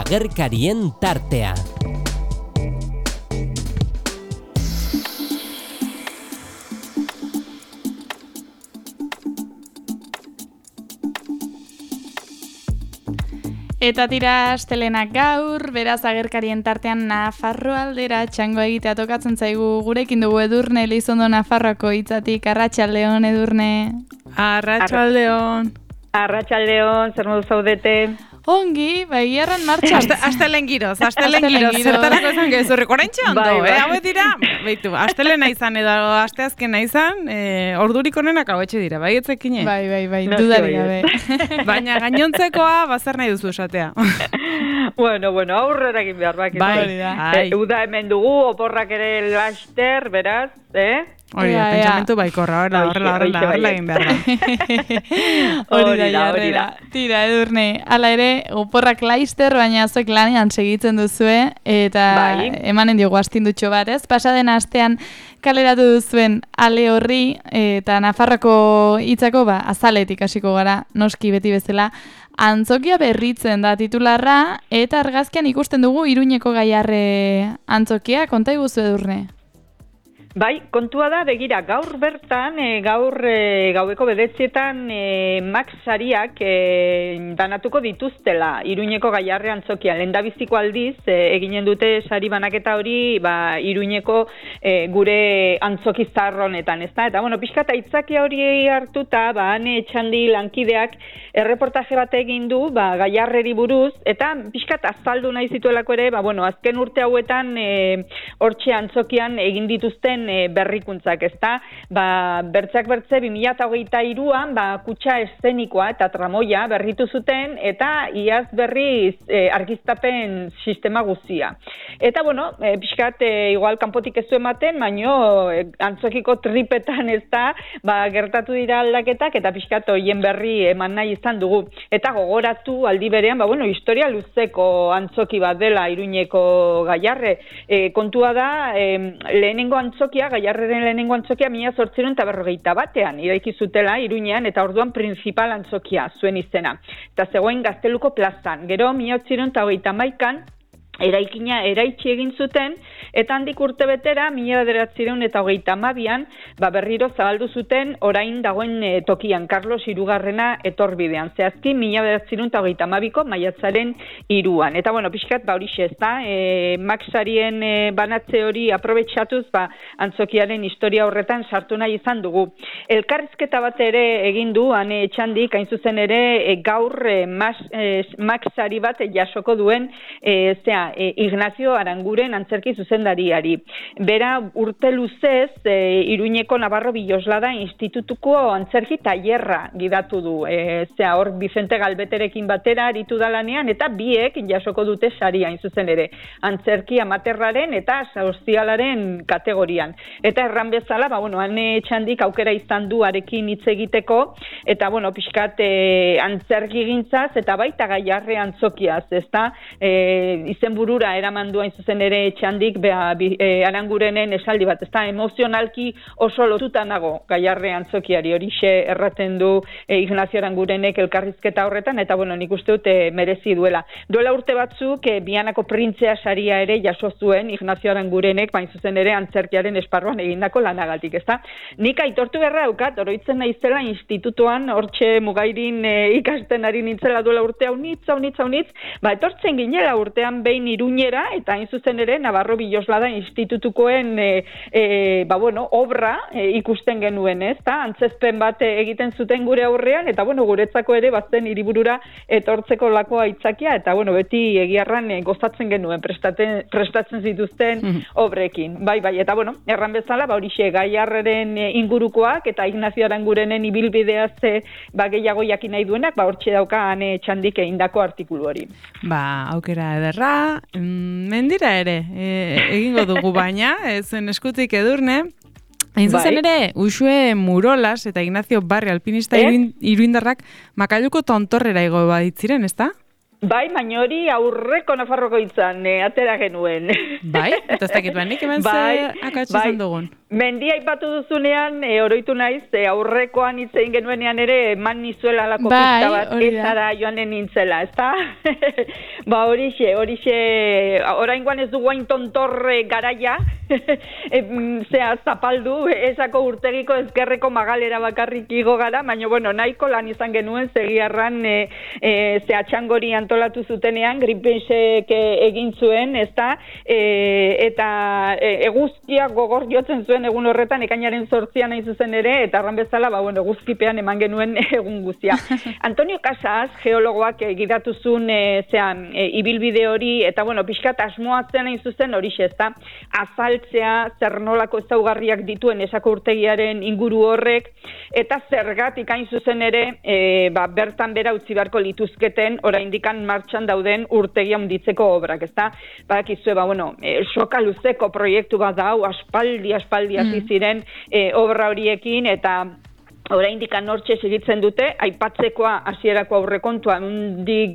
Agerkarien tartea. Eta tira astelenak gaur, beraz agerkarien tartean Nafarro aldera txango egitea tokatzen zaigu. Gurekin dugu Edurne Elizondo Nafarroako hitzatik. Arratsaldeon, Edurne. Arratsaldeon. Arratsaldeon, zer modu zaudete? Ongi, egiarran martxan. Astelen giroz. Zertarako esan gezurri. Korentxe ondo, hau dira, beitu, astelena izan edo asteazkena izan, ordurik onenak hau etxe dira, bai etzekine? Bai, dudarik gabe. Baina gainontzekoa, bazer nahi duzu esatea. Bueno, aurrera egin behar, bai. Uda hemen dugu, oporrak ere laster, beraz, Hori da, pentsamentu baikorra, horrela egin behar da. Hori da. Tira, Edurne, hala ere, oporrak laister, baina zuek lanean segitzen duzue, eta emanen diogu astindutxo bat, ez? Pasaden astean kaleratu duzuen ale horri, eta Nafarroko hitzako, azaletik hasiko gara, noski beti bezala, Antzokia berritzen da titularra, eta argazkian ikusten dugu Iruñeko Gaiarre antzokia, konta iguzu, Edurne? Bai, kontua da, begira, gaur bertan, gaueko bederatzietan Max sariak banatuko dituztela Iruñeko Gaiarre antzokia. Lehendabiziko aldiz, eginen dute sari banaketa hori Iruñeko gure antzoki zarronetan, ezta? Eta, pixkat aitzakia hori hartuta, hane Etxandi lankideak erreportaje bat egin du, Gaiarreri buruz, eta pixkat azaldu nahi zituelako ere, azken urte hauetan hortxe antzokian egin dituzten berrikuntzak, ezta? Bertzak bertze 2023an kutxa eszenikoa eta tramoia berritu zuten eta iaz berriz argiztapen sistema guztia. Eta pixkat igual kanpotik ez du ematen, baino antzokiko tripetan ezta, gertatu dira aldaketak eta pixkat hoien berri eman nahi izan dugu. Eta gogoratu aldi berean, historia luzeko antzoki bat dela Iruñeko Gaiarre. Kontua da, lehenengo antzokia, Gaiarreren lehenengo antzokia 1841ean iraiki zutela Iruñean eta orduan principal antzokia zuen izena. Eta zegoen Gazteluko plazan. Gero 1831an eraitsi egin zuten, eta handik urte betera, 1932an, berriro zabaldu zuten orain dagoen tokian, Carlos Hirugarrena etorbidean, zehazki 1932ko maiatzaren 3an. Eta pixkat, horixe ez da, Maxarien banatze hori aprobetxatuz, antzokiaren historia horretan sartu nahi izan dugu. Elkarrizketa bat ere egin du, hane Etxandik, hain zuzen ere, gaur Maxari bat jasoko duen, Ignacio Aranguren antzerki zuzendariari. Bera urte luzez Iruñeko Navarro Biloslada Institutuko antzerki tailerra gidatu du. Hor Vicente Galbeterekin batera aritu da lanean eta biek jasoko dute saria hain zuzen ere. Antzerki amaterraren eta sozialaren kategorian. Eta erran bezala, hane Etxandik aukera izan du arekin hitz egiteko eta pixkat antzerki gintzaz eta baita Gaiarre antzokiaz, ezta? Burura eraman duain zuzen ere Etxandik Arangurenen esaldi bat, ezta emozionalki oso lotuta nago Gaiarre antzokiari, horixe erraten du Ignacio Arangurenek elkarrizketa horretan, eta nik uste dut merezi duela. Duela urte batzuk, Bianako printzea saria ere jaso zuen Ignacio Arangurenek, bain zuzen ere antzerkiaren esparruan egindako lanagatik, ezta? Nik aitortu beharra daukat, oroitzen naizela institutuan, hortxe Mugairin ikasten ari nintzela duela urte haunitz, etortzen ginela urtean behin Iruñera, eta hain zuzen ere Navarro Biloslada Institutukoen obra ikusten genuen, ezta? Antzezpen bat egiten zuten gure aurrean, eta guretzako ere bazen hiriburura etortzeko lako aitzakia, eta beti egiarran gozatzen genuen prestatzen zituzten obrekin. Bai, eta erran bezala, horixe Gaiarreren ingurukoak, eta Ignacio Arangurenen ibilbideaz gehiago jakin nahi duenak, hortxe dauka hane Etxandik egindako artikulu hori. Aukera ederra, mendira ere, egingo dugu baina, zen eskutik Edurne. Hain zuzen ere, Uxue Murolas eta Ignacio Barri alpinista iruindarrak Makailuko tontorrera igo baditziren, ezta? Bai, baina hori aurreko Nafarroko hitzan atera genuen. Bai? Eta ez dakit nik hemen ze akatsi izan dugun. Mendia aipatu duzunean, oroitu naiz, aurrekoan hitz egin genuenean ere, eman nizuela alako pista bat, ezara joanen nintzela, ezta? Ba, horixe, oraingoan ez du guain tontorre garaia, zapaldu, esako urtegiko ezkerreko magalera bakarrik igo gara, baina, bueno, nahiko lan izan genuen, segiarran, txangori antolatu zutenean, Greenpeaceek egin zuen, ezta? Eta eguzkia gogor jotzen zuen egun horretan, ekainaren 8an hain zuzen ere, eta arran bezala, eguzkipean eman genuen egun guztia. Antonio Casas, geologoak gidatuzun ibilbide hori, eta pixkat asmoatzen hain zuzen horixe, ezta? Azaltzea, zer nolako ezaugarriak dituen esako urtegiaren inguru horrek, eta zergatik hain zuzen ere, bertan bera utzi beharko lituzketen, oraindikan martxan dauden urtegia handitzeko obrak, ezta? Badakizue, soka luzeko proiektu bat da hau, aspaldi hasi ziren obra horiekin, eta oraindik anortxe segitzen dute, aipatzekoa hasierako aurrekontua ehundik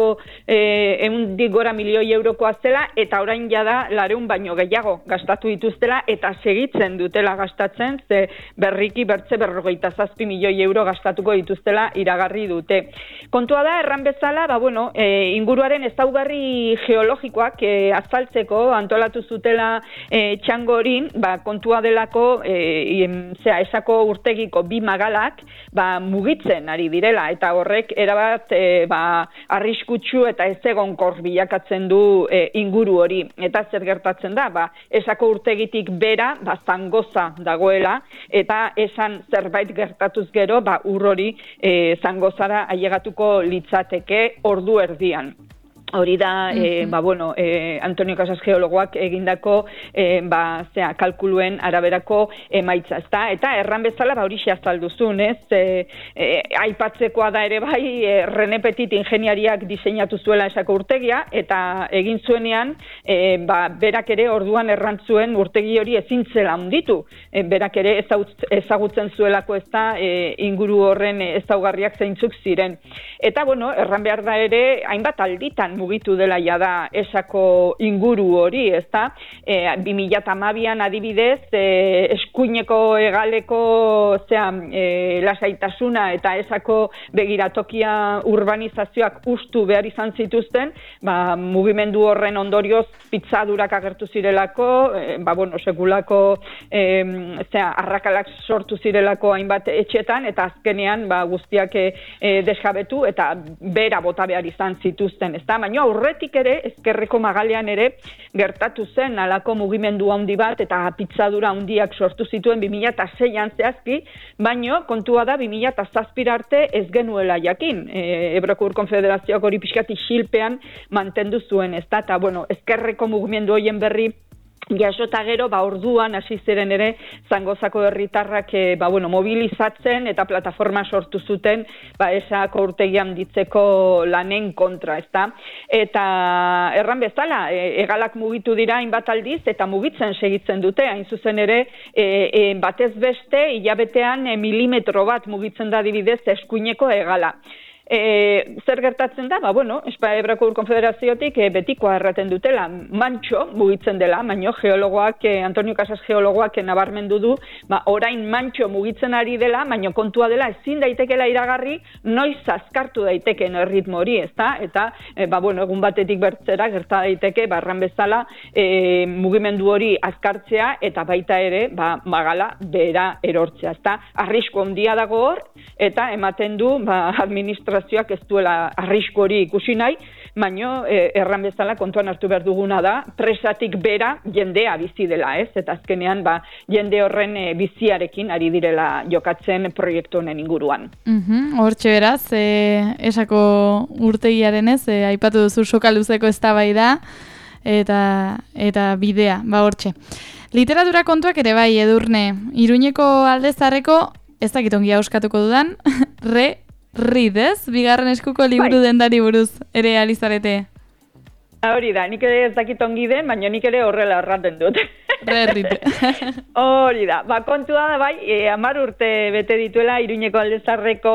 gora milioi eurokoa zela, eta orain jada 200 baino gehiago gastatu dituztela, eta segitzen dutela gastatzen, ze berriki 57 milioi euro gastatuko dituztela iragarri dute. Kontua da, erran bezala, inguruaren ezaugarri geologikoak azaltzeko antolatu zutela txangorin, kontua delako esako urtegiko bi magalak mugitzen ari direla, eta horrek erabat arriskutsu eta ezegonkor bilakatzen du inguru hori. Eta zer gertatzen da, esako urtegitik bera zangoza dagoela, eta esan zerbait gertatuz gero, ur hori zangozara ailegatuko litzateke ordu erdian. Hori da, Antonio Casas geologoak egindako kalkuluen araberako emaitza, ezta? Eta erran bezala, horixe azalduzun, aipatzekoa da ere bai, René Petit ingeniariak diseinatu zuela esako urtegia, eta egin zuenean, berak ere orduan errantzuen urtegi hori ezintzela handitu. Berak ere ezagutzen zuelako ezta inguru horren ezaugarriak zeintzuk ziren. Eta, erran behar da ere, hainbat alditan mugitu dela jada esako inguru hori, ezta? 2012an adibidez, eskuineko hegaleko lasaitasuna eta esako begiratokia urbanizazioak ustu behar izan zituzten, mugimendu horren ondorioz pitzadurak agertu zirelako, sekulako arrakalak sortu zirelako hainbat etxetan, eta azkenean guztiak desjabetu eta bera bota behar izan zituzten, ezta? Baina aurretik ere, ezkerreko magalean ere, gertatu zen alako mugimendu handi bat eta pitzadura handiak sortu zituen 2006an zehazki, baina kontua da 2007 arte ez genuela jakin. Ebroko Ur Konfederazioak hori pixkat isilpean mantendu zuen, ezta? Eta, ezkerreko mugimendu horien berri jasota gero, orduan hasi ziren ere Zangozako herritarrak mobilizatzen eta plataforma sortu zuten esako urtegia handitzeko lanen kontra, ezta? Eta erran bezala, hegalak mugitu dira hainbat aldiz eta mugitzen segitzen dute, hain zuzen ere batez beste hilabetean milimetro bat mugitzen da adibidez eskuineko hegala. Zer gertatzen da? Ebroko Ur Konfederaziotik betikoa erraten dutela, mantxo mugitzen dela, baina geologoak, Antonio Casas geologoak nabarmendu du, orain mantxo mugitzen ari dela, baina kontua dela ezin daitekela iragarri noiz azkartu daiteken erritmo hori, ezta? Eta, egun batetik bertzera gerta daiteke, erran bezala, mugimendu hori azkartzea eta baita ere, magala bera erortzea, ezta? Arrisku handia dago hor, eta ematen du, administrazioak ez duela arrisku hori ikusi nahi, baina erran bezala kontuan hartu behar duguna da, presatik bera jendea bizi dela, ez? Eta azkenean jende horren biziarekin ari direla jokatzen proiektu honen inguruan. Hortxe beraz, esako urtegiaren aipatu duzu soka luzeko eztabaida eta bidea, hortxe. Literatura kontuak ere bai, Edurne, Iruñeko Aldezarreko, ez dakit ongi euskatuko dudan, Ridez, bigarren eskuko liburu dendari buruz ere alizarete. Hori da, nik ere ez dakit ongi den, baina nik ere horrela erraten dut. Rerrite. Hori da, kontua da bai, 10 urte bete dituela Iruñeko Aldezarreko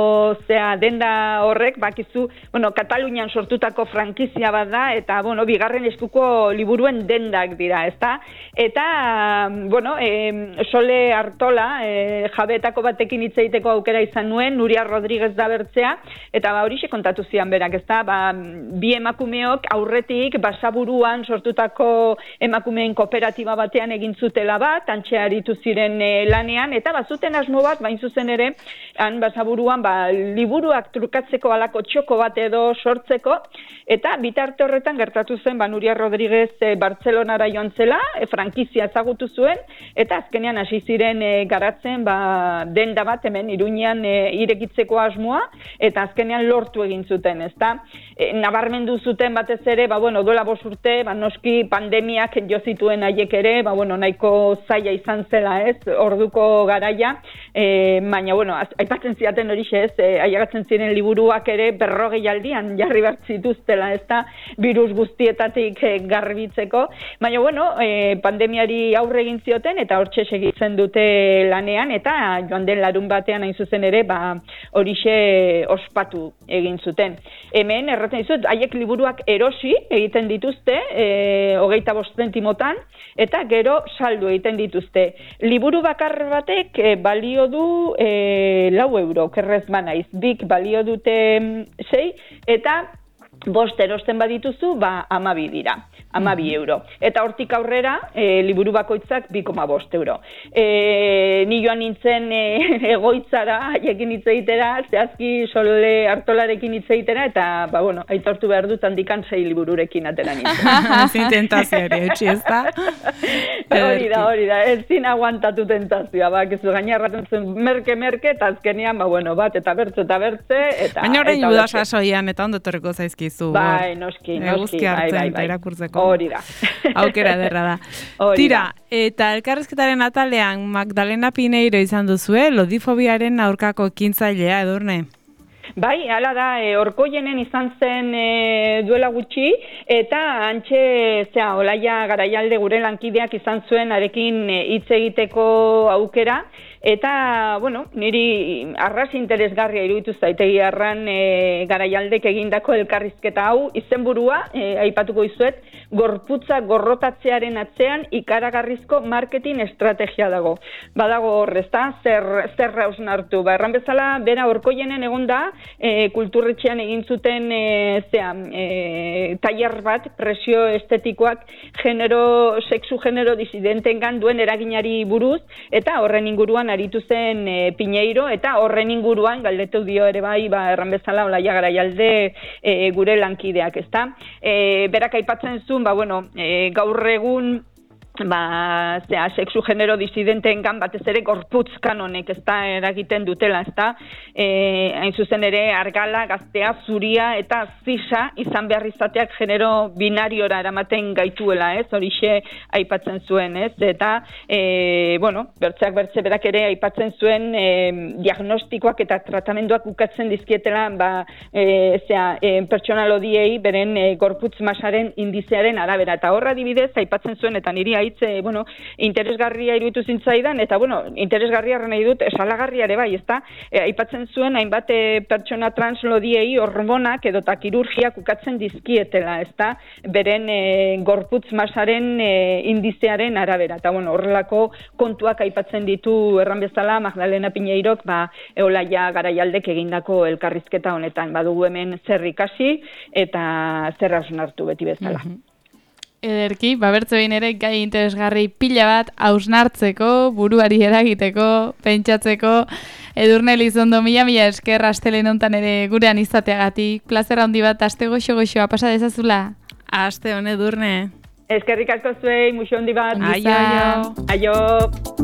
denda horrek, bakizu, Katalunian sortutako frankizia bat da, eta, bigarren eskuko liburuen dendak dira, ezta? Eta, Sole Artola, jabeetako batekin hitz egiteko aukera izan nuen, Nuria Rodríguez da bertzea, eta horixe kontatu zian berak, ezta? Bi emakumeok aurretik Basaburuan sortutako emakumeen kooperatiba batean egin zutela bat, antxe aritu ziren lanean, eta bazuten asmo bat, bain zuzen ere, han Basaburuan liburuak trukatzeko alako txoko bat edo sortzeko, eta bitarte horretan gertatu zen Nuria Rodríguez Bartzelonara joan zela, frankizia ezagutu zuen, eta azkenean hasi ziren garatzen denda bat hemen Iruñean irekitzeko asmoa, eta azkenean lortu egin zuten, ezta? Nabarmendu zuten batez ere, duela 5 urte, noski pandemiak jo zituen haiek ere, nahiko zaila izan zela, ez, orduko garaia, baina, aipatzen ziaten horixe, ez, aiagatzen ziren liburuak ere 40 aldian jarri behar zituztela, ez da, virus guztietatik garbitzeko, baina, pandemiari aurre egin zioten, eta hortxe segitzen dute lanean, eta joan den larun batean hain zuzen ere, horixe ospatu egin zuten. Hemen, erraten dizut, haiek liburuak erosi egiten dituzte, 25 zentimotan, eta gero saldu egiten dituzte. Liburu bakar batek balio du 4 euro, kerrez banaiz. Bik balio dute 6, eta 5 erosten badituzu, 12 dira. 12 euro. Eta hortik aurrera, liburu bakoitzak 2,5 euro. Ni joan nintzen egoitzara, haiekin hitz egitera, zehazki Sole Artolarekin hitz egitera, eta, aitortu behar dut handikan 6 libururekin atera nintzen. Ezin tentazioari, etxi ez da? Hori da, ezin aguantatu tentazioa, bakizu gainarraten zen merke, eta azkenean, bat eta bertze, eta... Baina horrein juda sasoian, eta ondo torreko zaizkizu. Bai, noski. Eguzki hartzen, eta irakurtzeko. Hori da. Aukera derra da. Tira, eta elkarrezketaren atalean Magdalena Pineiro izan duzue, lodifobiaren aurkako ekintzailea, Edurne? Bai, hala da, Orkoienen izan zen duela gutxi, eta antxe, Olaia Garaialde gure lankideak izan zuen arekin hitz egiteko aukera, eta, niri arras interesgarria iruditu zaitegi arran Garaialdek egindako elkarrizketa hau, izenburua, aipatuko izuet, gorputza gorrotatzearen atzean ikaragarrizko marketing estrategia dago. Badago horrezta, zer hausnartu. Erran bezala, bera Orkoienen egon da, kulturretxean egin zuten tailer bat, presio estetikoak sexu genero disidentengan duen eraginari buruz, eta horren inguruan aritu zen Pineiro, eta horren inguruan galdetu dio ere bai, erran bezala, Olaia Garaialde gure lankideak, ezta? Berak aipatzen zuen, gaur egun sexu genero disidenteengan batez ere gorputz kanonek eragiten dutela, hain zuzen ere argala, gaztea, zuria eta zisa izan behar izateak genero binariora eramaten gaituela, horixe aipatzen zuen, eta bertzeak bertze berak ere aipatzen zuen diagnostikoak eta tratamenduak ukatzen dizkietela pertsonal odiei beren gorputz masaren indizearen arabera, eta horra adibidez aipatzen zuen, eta niri interesgarria iruditu zintzaidan, eta interesgarria nahi dut, salagarria ere bai, ezta? Aipatzen zuen, hainbat pertsona trans lodiei hormonak edota kirurgiak ukatzen dizkietela, ezta? Beren gorputz masaren indizearen arabera, eta horrelako kontuak aipatzen ditu erran bezala Magdalena Pineirok, Olaia Garaialdek egindako elkarrizketa honetan, badugu hemen zer ikasi eta zer hausnartu beti bezala. Ederki, bertze behin ere gai interesgarri pila bat hausnartzeko, buruari eragiteko, pentsatzeko. Edurne Elizondo, mila esker astelen hontan ere gurean izateagatik. Plazera handi bat, aste goxo-goxoa pasa dezazula? Aste hon, Edurne. Eskerrik asko zuei, muxo handi bat. Aio. Aio.